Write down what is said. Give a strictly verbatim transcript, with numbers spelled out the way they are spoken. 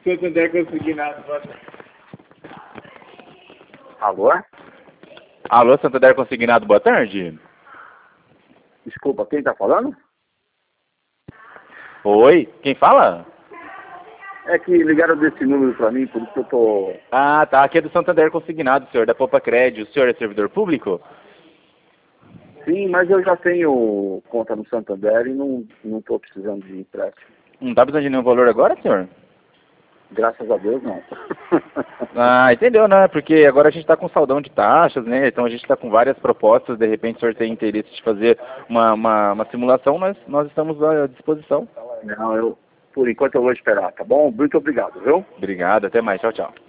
Santander Consignado. Alô? Alô, Santander Consignado, boa tarde. Desculpa, quem tá falando? Oi, quem fala? É que ligaram desse número pra mim, por isso que eu tô... Ah, tá, aqui é do Santander Consignado, senhor, da Poupa Crédito. O senhor é servidor público? Sim, mas eu já tenho conta no Santander e não, não tô precisando de empréstimo. Não tá precisando de nenhum valor agora, senhor? Graças a Deus, não. Ah, entendeu, né? Porque agora a gente está com saldão de taxas, né? Então a gente está com várias propostas, de repente o senhor tem interesse de fazer uma, uma, uma simulação, nós, nós estamos à disposição. Não, eu, por enquanto eu vou esperar, tá bom? Muito obrigado, viu? Obrigado, até mais, tchau, tchau.